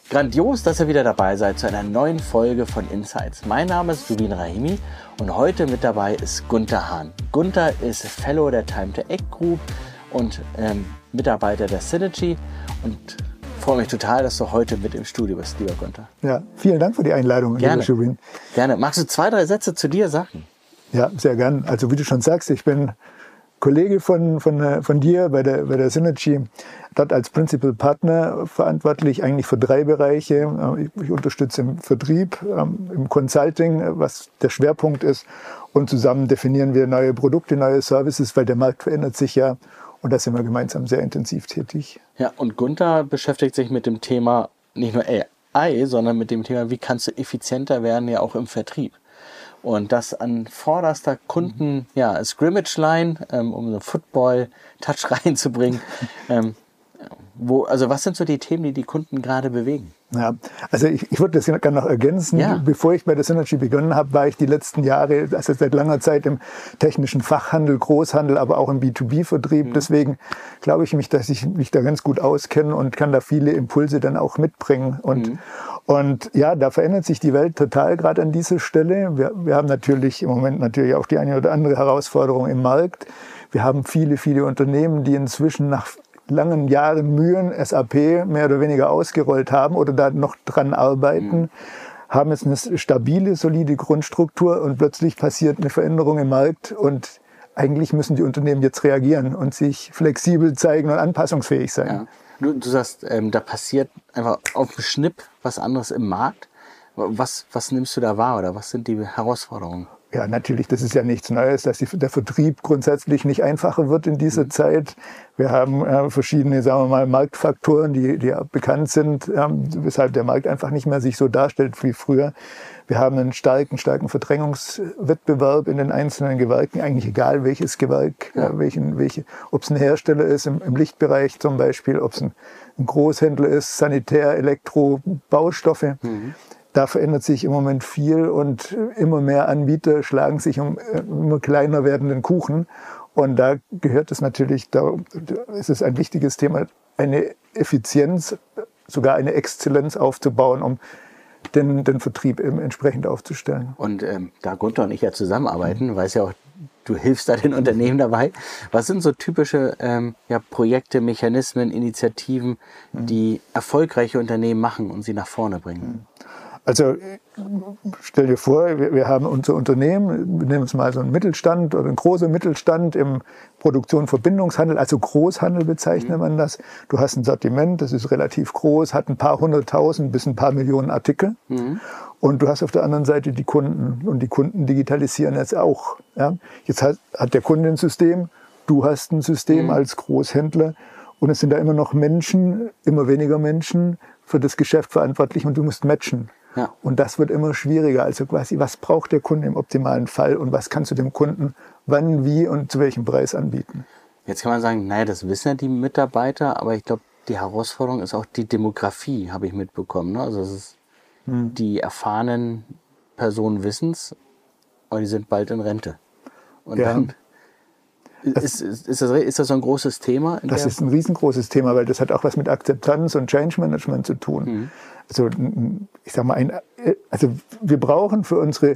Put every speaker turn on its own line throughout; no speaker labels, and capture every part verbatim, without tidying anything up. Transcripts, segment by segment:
Grandios, dass ihr wieder dabei seid zu einer neuen Folge von Insights. Mein Name ist Subin Rahimi und heute mit dabei ist Gunther Hahn. Gunther ist Fellow der Time to Act Group und ähm, Mitarbeiter der Synergy und freue mich total, dass du heute mit im Studio bist, lieber Gunther.
Ja, vielen Dank für die Einladung,
Gerne.
lieber Subin.
Gerne. Magst du zwei, drei Sätze zu dir sagen?
Ja, sehr gern. Also wie du schon sagst, ich bin Kollege von, von, von dir bei der, bei der Synergy, dort als Principal Partner verantwortlich eigentlich für drei Bereiche. Ich, ich unterstütze im Vertrieb, im Consulting, was der Schwerpunkt ist, und zusammen definieren wir neue Produkte, neue Services, weil der Markt verändert sich ja und da sind wir gemeinsam sehr intensiv tätig.
Ja, und Gunther beschäftigt sich mit dem Thema nicht nur A I, sondern mit dem Thema, wie kannst du effizienter werden, ja auch im Vertrieb. Und das an vorderster Kunden, ja, Scrimmage-Line, ähm, um so Football-Touch reinzubringen. ähm, wo, also was sind so die Themen, die die Kunden gerade bewegen?
Ja, also ich, ich würde das gerne noch ergänzen.
Ja.
Bevor ich bei der Synergy begonnen habe, war ich die letzten Jahre, also seit langer Zeit im technischen Fachhandel, Großhandel, aber auch im B zwei B Vertrieb. Mhm. Deswegen glaube ich mich, dass ich mich da ganz gut auskenne und kann da viele Impulse dann auch mitbringen. Und, mhm. und ja, da verändert sich die Welt total gerade an dieser Stelle. Wir, wir haben natürlich im Moment natürlich auch die eine oder andere Herausforderung im Markt. Wir haben viele, viele Unternehmen, die inzwischen nach langen Jahren Mühen S A P mehr oder weniger ausgerollt haben oder da noch dran arbeiten, mhm. haben jetzt eine stabile, solide Grundstruktur und plötzlich passiert eine Veränderung im Markt und eigentlich müssen die Unternehmen jetzt reagieren und sich flexibel zeigen und anpassungsfähig sein.
Ja. Du, du sagst, ähm, da passiert einfach auf den Schnipp was anderes im Markt. Was, was nimmst du da wahr oder was sind die Herausforderungen?
Ja, natürlich, das ist ja nichts Neues, dass die, der Vertrieb grundsätzlich nicht einfacher wird in dieser mhm. Zeit. Wir haben äh, verschiedene, sagen wir mal, Marktfaktoren, die, die bekannt sind, ähm, weshalb der Markt einfach nicht mehr sich so darstellt wie früher. Wir haben einen starken, starken Verdrängungswettbewerb in den einzelnen Gewerken, eigentlich egal welches Gewerk, ja. äh, welchen, welche, ob es ein Hersteller ist im, im Lichtbereich zum Beispiel, ob es ein, ein Großhändler ist, Sanitär, Elektro, Baustoffe. Mhm. Da verändert sich im Moment viel und immer mehr Anbieter schlagen sich um immer kleiner werdenden Kuchen. Und da gehört es natürlich, da ist es ein wichtiges Thema, eine Effizienz, sogar eine Exzellenz aufzubauen, um den, den Vertrieb eben entsprechend aufzustellen.
Und ähm, da Gunther und ich ja zusammenarbeiten, mhm. weiß ja auch, du hilfst da den Unternehmen dabei. Was sind so typische ähm, ja, Projekte, Mechanismen, Initiativen, mhm. die erfolgreiche Unternehmen machen und sie nach vorne bringen?
Mhm. Also stell dir vor, wir, wir haben unser Unternehmen, wir nehmen uns mal so einen Mittelstand oder einen großen Mittelstand im Produktion, Verbindungshandel, also Großhandel bezeichnet mhm. man das. Du hast ein Sortiment, das ist relativ groß, hat ein paar hunderttausend bis ein paar Millionen Artikel. Mhm. Und du hast auf der anderen Seite die Kunden und die Kunden digitalisieren jetzt auch. Ja? Jetzt hat, hat der Kunde ein System, du hast ein System mhm. als Großhändler und es sind da immer noch Menschen, immer weniger Menschen für das Geschäft verantwortlich und du musst matchen. Ja. Und das wird immer schwieriger. Also quasi, was braucht der Kunde im optimalen Fall und was kannst du dem Kunden wann, wie und zu welchem Preis anbieten?
Jetzt kann man sagen, naja, das wissen ja die Mitarbeiter, aber ich glaube, die Herausforderung ist auch die Demografie, habe ich mitbekommen. Ne? Also es ist, hm. die erfahrenen Personen wissen es, aber die sind bald in Rente. Und
ja.
dann ist, ist, ist, das, ist das so ein großes Thema?
Das ist ein riesengroßes Thema, weil das hat auch was mit Akzeptanz und Change Management zu tun. Mhm. Also ich sag mal, ein, also wir brauchen für unsere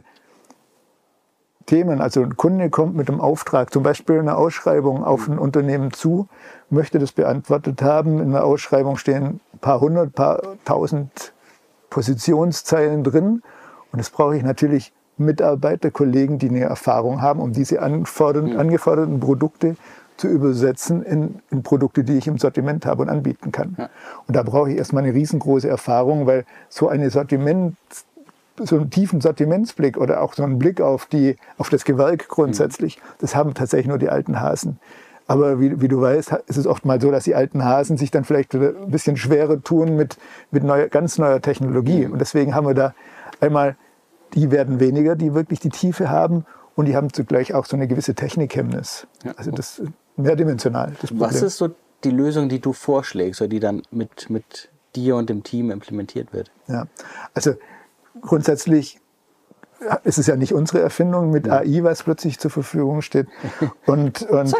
Themen, also ein Kunde kommt mit einem Auftrag, zum Beispiel eine Ausschreibung auf ein Unternehmen zu, möchte das beantwortet haben. In der Ausschreibung stehen ein paar hundert, paar tausend Positionszeilen drin und das brauche ich natürlich Mitarbeiter, Kollegen, die eine Erfahrung haben, um diese anfordernden, angeforderten Produkte zu übersetzen in, in Produkte, die ich im Sortiment habe und anbieten kann. Ja. Und da brauche ich erstmal eine riesengroße Erfahrung, weil so eine Sortiment, so einen tiefen Sortimentsblick oder auch so einen Blick auf, die, auf das Gewerk grundsätzlich, mhm. das haben tatsächlich nur die alten Hasen. Aber wie, wie du weißt, ist es oft mal so, dass die alten Hasen sich dann vielleicht ein bisschen schwerer tun mit, mit neuer, ganz neuer Technologie. Mhm. Und deswegen haben wir da einmal, die werden weniger, die wirklich die Tiefe haben und die haben zugleich auch so eine gewisse Technikhemmnis. Ja. Also das ist mehrdimensional. Das
Was ist so die Lösung, die du vorschlägst oder die dann mit, mit dir und dem Team implementiert wird?
Ja, also grundsätzlich ist es ja nicht unsere Erfindung mit A I, was plötzlich zur Verfügung steht und, und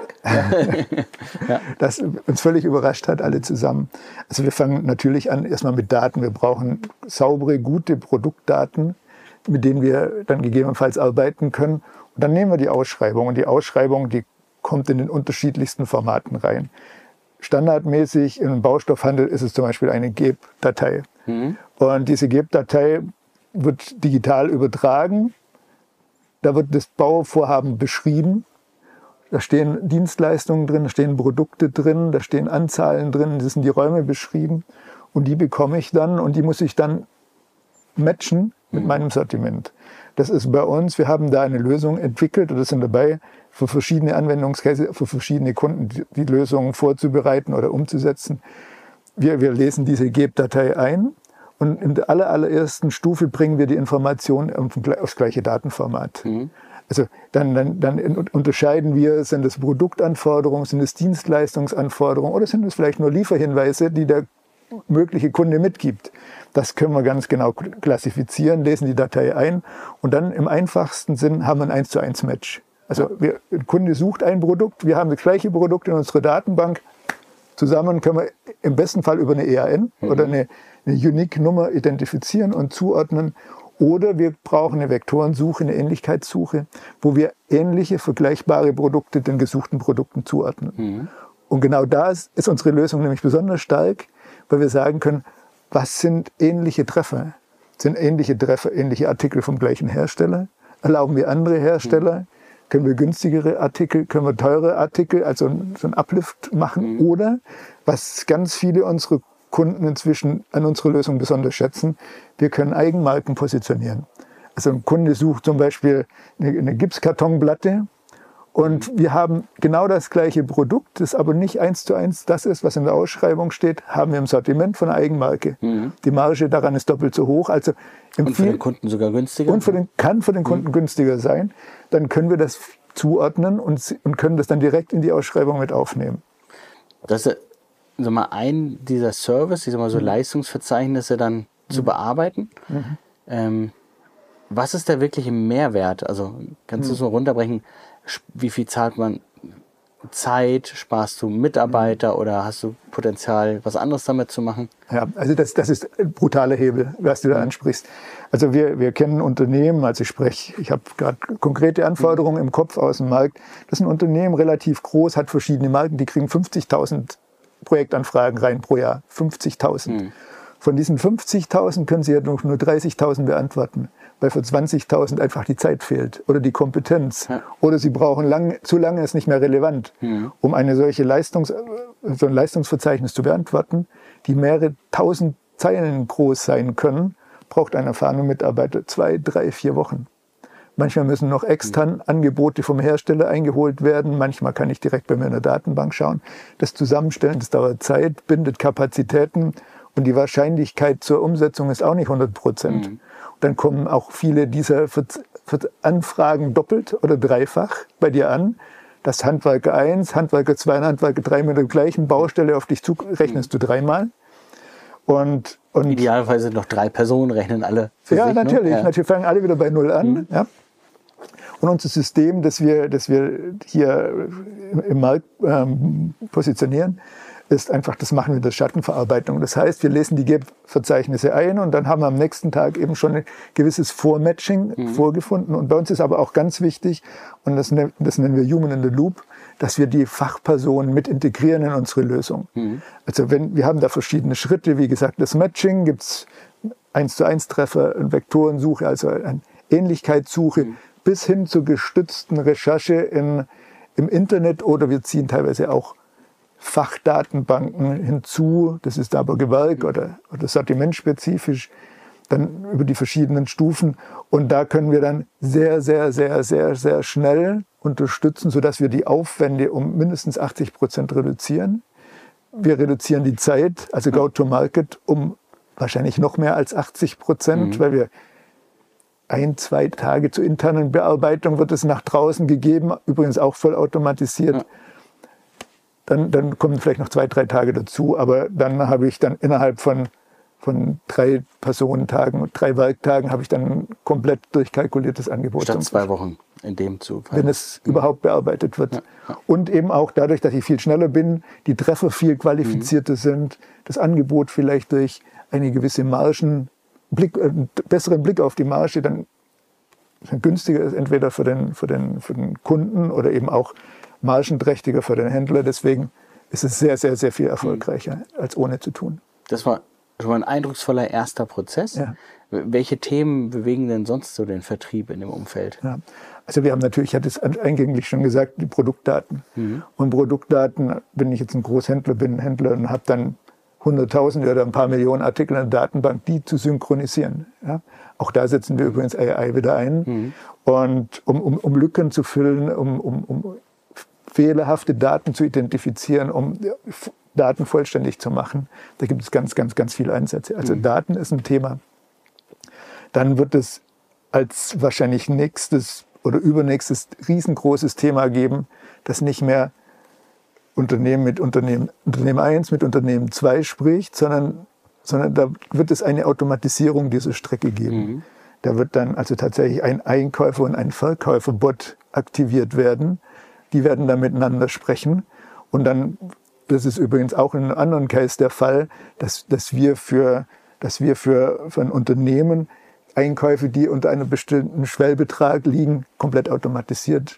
ja. das uns völlig überrascht hat, alle zusammen. Also wir fangen natürlich an erstmal mit Daten. Wir brauchen saubere, gute Produktdaten, mit denen wir dann gegebenenfalls arbeiten können. Und dann nehmen wir die Ausschreibung. Und die Ausschreibung, die kommt in den unterschiedlichsten Formaten rein. Standardmäßig im Baustoffhandel ist es zum Beispiel eine G E B-Datei. Mhm. Und diese G E B-Datei wird digital übertragen. Da wird das Bauvorhaben beschrieben. Da stehen Dienstleistungen drin, da stehen Produkte drin, da stehen Anzahlen drin, das sind die Räume beschrieben. Und die bekomme ich dann und die muss ich dann matchen mit meinem Sortiment. Das ist bei uns, wir haben da eine Lösung entwickelt oder sind dabei, für verschiedene Anwendungskäse, für verschiedene Kunden die, die Lösungen vorzubereiten oder umzusetzen. Wir, wir lesen diese G E B-Datei ein und in der aller, allerersten Stufe bringen wir die Informationen aufs gleiche Datenformat. Mhm. Also dann, dann, dann unterscheiden wir, sind es Produktanforderungen, sind es Dienstleistungsanforderungen oder sind es vielleicht nur Lieferhinweise, die der mögliche Kunde mitgibt. Das können wir ganz genau klassifizieren, lesen die Datei ein und dann im einfachsten Sinn haben wir ein eins zu eins Match. Also wir, der Kunde sucht ein Produkt, wir haben das gleiche Produkt in unserer Datenbank. Zusammen können wir im besten Fall über eine E A N mhm. oder eine, eine Unique-Nummer identifizieren und zuordnen. Oder wir brauchen eine Vektorensuche, eine Ähnlichkeitssuche, wo wir ähnliche, vergleichbare Produkte den gesuchten Produkten zuordnen. Mhm. Und genau da ist, ist unsere Lösung nämlich besonders stark, weil wir sagen können, was sind ähnliche Treffer? Sind ähnliche Treffer, ähnliche Artikel vom gleichen Hersteller? Erlauben wir andere Hersteller? Mhm. Können wir günstigere Artikel, können wir teure Artikel, also so einen Uplift machen? Mhm. Oder, was ganz viele unserer Kunden inzwischen an unserer Lösung besonders schätzen, wir können Eigenmarken positionieren. Also ein Kunde sucht zum Beispiel eine, eine Gipskartonplatte und wir haben genau das gleiche Produkt, das aber nicht eins zu eins das ist, was in der Ausschreibung steht, haben wir im Sortiment von einer Eigenmarke. Mhm. Die Marge daran ist doppelt so hoch. Also
und für den Kunden sogar günstiger?
Und für den, kann für den Kunden mhm. günstiger sein. Dann können wir das zuordnen und, und können das dann direkt in die Ausschreibung mit aufnehmen.
Das ist sag mal, ein dieser Service, ich sag mal so mhm. Leistungsverzeichnisse dann mhm. zu bearbeiten. Mhm. Ähm, was ist der wirkliche Mehrwert? Also kannst mhm. du so runterbrechen, wie viel zahlt man Zeit, sparst du Mitarbeiter mhm. oder hast du Potenzial, was anderes damit zu machen?
Ja, also das, das ist ein brutaler Hebel, was du da mhm. ansprichst. Also wir, wir kennen Unternehmen, also ich spreche, ich habe gerade konkrete Anforderungen mhm. im Kopf aus dem Markt. Das ist ein Unternehmen, relativ groß, hat verschiedene Marken, die kriegen fünfzigtausend Projektanfragen rein pro Jahr. fünfzigtausend. Mhm. Von diesen fünfzigtausend können sie ja nur dreißigtausend beantworten, weil für zwanzigtausend einfach die Zeit fehlt oder die Kompetenz. Ja. Oder sie brauchen lang, zu lange, ist nicht mehr relevant, mhm. um eine solche Leistungs, so ein Leistungsverzeichnis zu beantworten, die mehrere tausend Zeilen groß sein können, braucht ein erfahrener Mitarbeiter zwei, drei, vier Wochen. Manchmal müssen noch extern Angebote vom Hersteller eingeholt werden. Manchmal kann ich direkt bei mir in der Datenbank schauen. Das Zusammenstellen, das dauert Zeit, bindet Kapazitäten und die Wahrscheinlichkeit zur Umsetzung ist auch nicht hundert Prozent. Mhm. Dann kommen auch viele dieser Anfragen doppelt oder dreifach bei dir an. Das Handwerker eins, Handwerker zwei und Handwerker drei mit der gleichen Baustelle auf dich zu, rechnest mhm. du dreimal. Und, und
idealerweise noch drei Personen rechnen alle für
ja,
sich.
Natürlich,
ne? Ja,
natürlich fangen alle wieder bei Null an. Mhm. Ja. Und unser System, das wir, das wir hier im Markt ähm, positionieren, ist einfach, das machen wir durch Schattenverarbeitung. Das heißt, wir lesen die G E B-Verzeichnisse ein und dann haben wir am nächsten Tag eben schon ein gewisses Vormatching mhm. vorgefunden. Und bei uns ist aber auch ganz wichtig, und das, das nennen wir Human in the Loop, dass wir die Fachpersonen mit integrieren in unsere Lösung. Mhm. Also wenn, wir haben da verschiedene Schritte, wie gesagt, das Matching, gibt es eins zu eins Treffer, eine Vektorensuche, also eine Ähnlichkeitssuche, mhm. bis hin zur gestützten Recherche in, im Internet, oder wir ziehen teilweise auch Fachdatenbanken hinzu, das ist aber Gewerk oder, oder sortimentspezifisch, dann über die verschiedenen Stufen. Und da können wir dann sehr, sehr, sehr, sehr, sehr schnell unterstützen, sodass wir die Aufwände um mindestens achtzig Prozent reduzieren. Wir reduzieren die Zeit, also Go-to-Market, um wahrscheinlich noch mehr als achtzig Prozent, mhm. weil wir ein, zwei Tage zur internen Bearbeitung wird es nach draußen gegeben, übrigens auch voll automatisiert. Ja. Dann, dann kommen vielleicht noch zwei, drei Tage dazu, aber dann habe ich dann innerhalb von, von drei Personentagen, drei Werktagen habe ich dann ein komplett durchkalkuliertes Angebot.
Statt zwei Wochen in dem Zug.
Wenn es mhm. überhaupt bearbeitet wird.
Ja, ja.
Und eben auch dadurch, dass ich viel schneller bin, die Treffer viel qualifizierter mhm. sind, das Angebot vielleicht durch eine gewisse Margen, Blick, äh, besseren Blick auf die Marge dann günstiger ist, entweder für den, für, den, für den Kunden oder eben auch margenträchtiger für den Händler. Deswegen ist es sehr, sehr, sehr viel erfolgreicher, mhm. als ohne zu tun.
Das war schon mal ein eindrucksvoller erster Prozess.
Ja.
Welche Themen bewegen denn sonst so den Vertrieb in dem Umfeld?
Ja. Also wir haben natürlich, ich hatte es eingänglich schon gesagt, die Produktdaten. Mhm. Und Produktdaten, wenn ich jetzt ein Großhändler bin, ein Händler und habe dann hunderttausend oder ein paar Millionen Artikel in der Datenbank, die zu synchronisieren. Ja? Auch da setzen wir übrigens A I wieder ein. Mhm. Und um, um, um Lücken zu füllen, um, um, um fehlerhafte Daten zu identifizieren, um Daten vollständig zu machen, da gibt es ganz, ganz, ganz viele Ansätze. Also mhm. Daten ist ein Thema. Dann wird es als wahrscheinlich nächstes oder übernächstes riesengroßes Thema geben, das nicht mehr Unternehmen mit Unternehmen, Unternehmen eins mit Unternehmen zwei spricht, sondern, sondern da wird es eine Automatisierung dieser Strecke geben. Mhm. Da wird dann also tatsächlich ein Einkäufer- und ein Verkäuferbot aktiviert werden. Die werden dann miteinander sprechen. Und dann, das ist übrigens auch in einem anderen Case der Fall, dass, dass wir, für, dass wir für, für ein Unternehmen Einkäufe, die unter einem bestimmten Schwellbetrag liegen, komplett automatisiert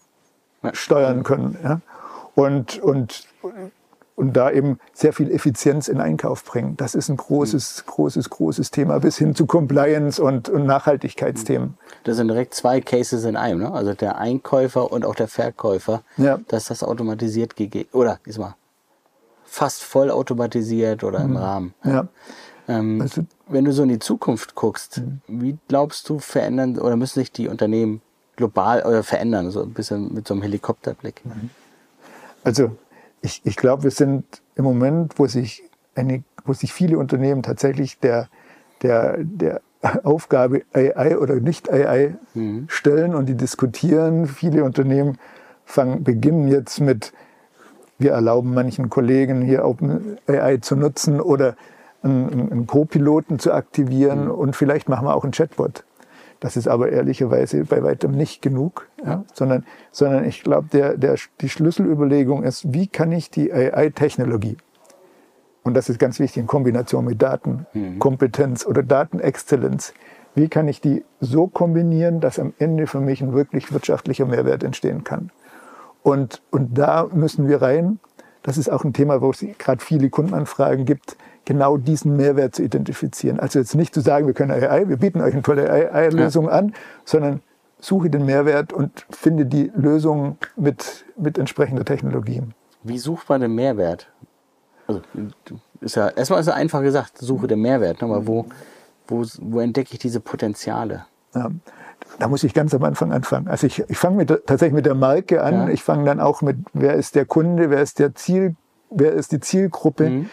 steuern können. Ja? Und, und, und da eben sehr viel Effizienz in Einkauf bringen. Das ist ein großes, mhm. großes, großes Thema bis hin zu Compliance und, und Nachhaltigkeitsthemen.
Das sind direkt zwei Cases in einem, ne? Also der Einkäufer und auch der Verkäufer, ja. dass das automatisiert gegeben, oder diesmal fast voll automatisiert oder mhm. im Rahmen. Ja.
Ja.
Ähm, also, wenn du so in die Zukunft guckst, mhm. wie glaubst du, verändern oder müssen sich die Unternehmen global oder verändern, so ein bisschen mit so einem Helikopterblick?
Mhm. Also ich, ich glaube, wir sind im Moment, wo sich, eine, wo sich viele Unternehmen tatsächlich der, der, der Aufgabe A I oder nicht A I mhm. stellen und die diskutieren. Viele Unternehmen fangen, beginnen jetzt mit, wir erlauben manchen Kollegen hier Open A I zu nutzen oder einen, einen Co-Piloten zu aktivieren mhm. und vielleicht machen wir auch einen Chatbot. Das ist aber ehrlicherweise bei weitem nicht genug, ja, sondern, sondern ich glaube, der, der, die Schlüsselüberlegung ist, wie kann ich die A I-Technologie, und das ist ganz wichtig in Kombination mit Datenkompetenz mhm. oder Datenexzellenz, wie kann ich die so kombinieren, dass am Ende für mich ein wirklich wirtschaftlicher Mehrwert entstehen kann. Und, und da müssen wir rein. Das ist auch ein Thema, wo es gerade viele Kundenanfragen gibt, genau diesen Mehrwert zu identifizieren. Also jetzt nicht zu sagen, wir können A I, wir bieten euch eine tolle A I-Lösung ja. an, sondern suche den Mehrwert und finde die Lösung mit, mit entsprechender Technologie.
Wie sucht man den Mehrwert? Also, ist ja, erstmal ist ja einfach gesagt, suche den Mehrwert, aber wo, wo, wo entdecke ich diese Potenziale?
Ja, da muss ich ganz am Anfang anfangen. Also ich, ich fange mit, tatsächlich mit der Marke an. Ja. Ich fange dann auch mit, wer ist der Kunde, wer ist der Ziel, wer ist die Zielgruppe. Mhm.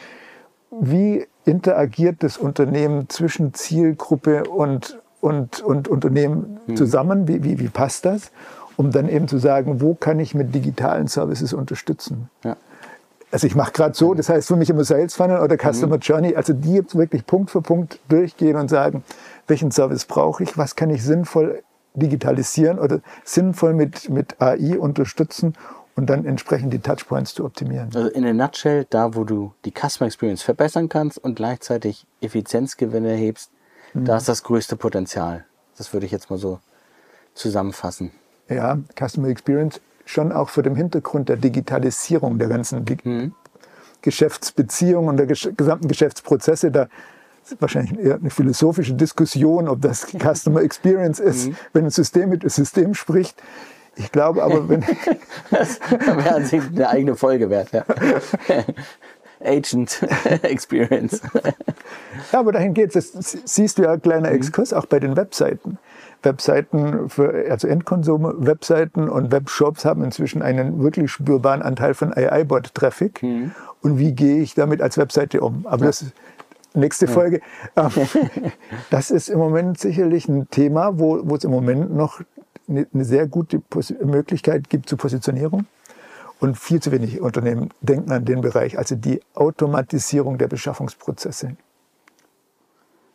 Wie interagiert das Unternehmen zwischen Zielgruppe und, und, und Unternehmen mhm. zusammen? Wie, wie, wie passt das? Um dann eben zu sagen, wo kann ich mit digitalen Services unterstützen? Ja. Also ich mache gerade so, das heißt für mich immer Sales Funnel oder Customer mhm. Journey, also die jetzt wirklich Punkt für Punkt durchgehen und sagen, welchen Service brauche ich, was kann ich sinnvoll digitalisieren oder sinnvoll mit, mit A I unterstützen und dann entsprechend die Touchpoints zu optimieren.
Also in der Nutshell, da wo du die Customer Experience verbessern kannst und gleichzeitig Effizienzgewinne erhebst, mhm. da ist das größte Potenzial. Das würde ich jetzt mal so zusammenfassen.
Ja, Customer Experience schon auch vor dem Hintergrund der Digitalisierung der ganzen Di- mhm. Geschäftsbeziehungen und der gesch- gesamten Geschäftsprozesse. Da ist wahrscheinlich eher eine philosophische Diskussion, ob das Customer Experience ist, mhm. wenn ein System mit einem System spricht. Ich glaube aber, wenn...
das wäre an sich eine eigene Folge wert, ja. Agent Experience.
Ja, aber dahin geht es. Das siehst du ja, kleiner Exkurs, auch bei den Webseiten. Webseiten, für, also Endkonsumer-Webseiten und Webshops haben inzwischen einen wirklich spürbaren Anteil von A I-Bot-Traffic. Mhm. Und wie gehe ich damit als Webseite um? Aber ja. das ist nächste ja. Folge. Das ist im Moment sicherlich ein Thema, wo, wo es im Moment noch eine, eine sehr gute Pos- Möglichkeit gibt zur Positionierung. Und viel zu wenig Unternehmen denken an den Bereich, also die Automatisierung der Beschaffungsprozesse.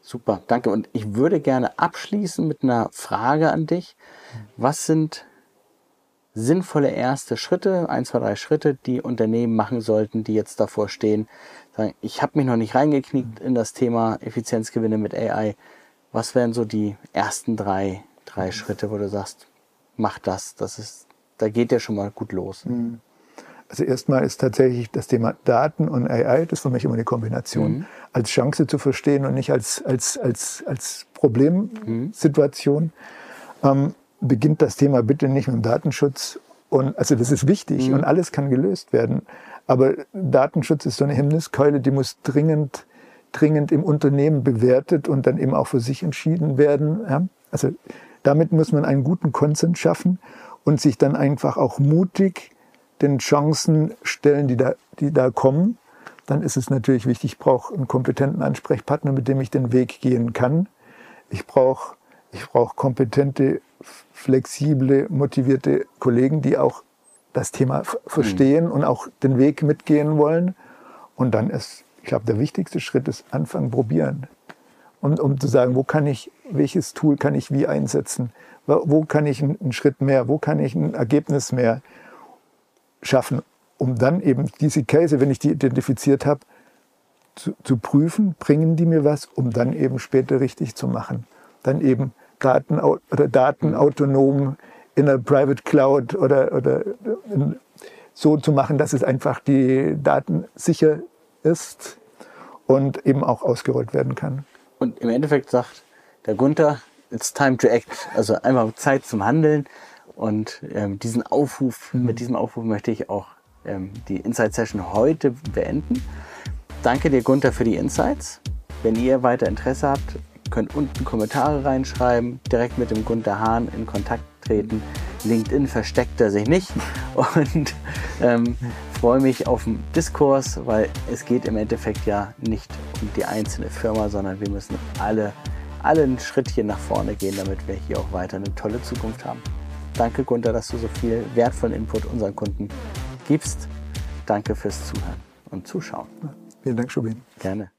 Super, danke. Und ich würde gerne abschließen mit einer Frage an dich. Was sind sinnvolle erste Schritte, ein, zwei, drei Schritte, die Unternehmen machen sollten, die jetzt davor stehen, sagen, ich habe mich noch nicht reingekniet in das Thema Effizienzgewinne mit A I. Was wären so die ersten drei, drei Schritte, wo du sagst, mach das, das ist, da geht ja schon mal gut los.
Also erstmal ist tatsächlich das Thema Daten und A I, das ist für mich immer eine Kombination, mhm. als Chance zu verstehen und nicht als, als, als, als Problemsituation. Mhm. Ähm, beginnt das Thema bitte nicht mit dem Datenschutz. Und, also das ist wichtig, mhm. und alles kann gelöst werden. Aber Datenschutz ist so eine Hemmniskeule, die muss dringend, dringend im Unternehmen bewertet und dann eben auch für sich entschieden werden. Ja? Also damit muss man einen guten Konsens schaffen und sich dann einfach auch mutig den Chancen stellen, die da, die da kommen. Dann ist es natürlich wichtig, ich brauche einen kompetenten Ansprechpartner, mit dem ich den Weg gehen kann. Ich brauche ich brauche kompetente, flexible, motivierte Kollegen, die auch das Thema f- verstehen mhm. und auch den Weg mitgehen wollen. Und dann ist, ich glaube, der wichtigste Schritt ist anfangen, probieren. Um, um zu sagen, wo kann ich, welches Tool kann ich wie einsetzen? Wo, wo kann ich einen, einen Schritt mehr? Wo kann ich ein Ergebnis mehr schaffen? Um dann eben diese Case, wenn ich die identifiziert habe, zu, zu prüfen, bringen die mir was, um dann eben später richtig zu machen. Dann eben Daten oder Daten autonom in der Private Cloud oder, oder so zu machen, dass es einfach die Daten sicher ist und eben auch ausgerollt werden kann.
Und im Endeffekt sagt der Gunther, it's time to act. Also einfach Zeit zum Handeln. Und ähm, diesen Aufruf, mhm. mit diesem Aufruf möchte ich auch ähm, die Insight Session heute beenden. Danke dir, Gunther, für die Insights. Wenn ihr weiter Interesse habt, könnt unten Kommentare reinschreiben, direkt mit dem Gunther Hahn in Kontakt treten. LinkedIn versteckt er sich nicht und ähm, freue mich auf den Diskurs, weil es geht im Endeffekt ja nicht um die einzelne Firma, sondern wir müssen alle, alle ein Schrittchen nach vorne gehen, damit wir hier auch weiter eine tolle Zukunft haben. Danke, Gunther, dass du so viel wertvollen Input unseren Kunden gibst. Danke fürs Zuhören und Zuschauen.
Vielen Dank, Schubin.
Gerne.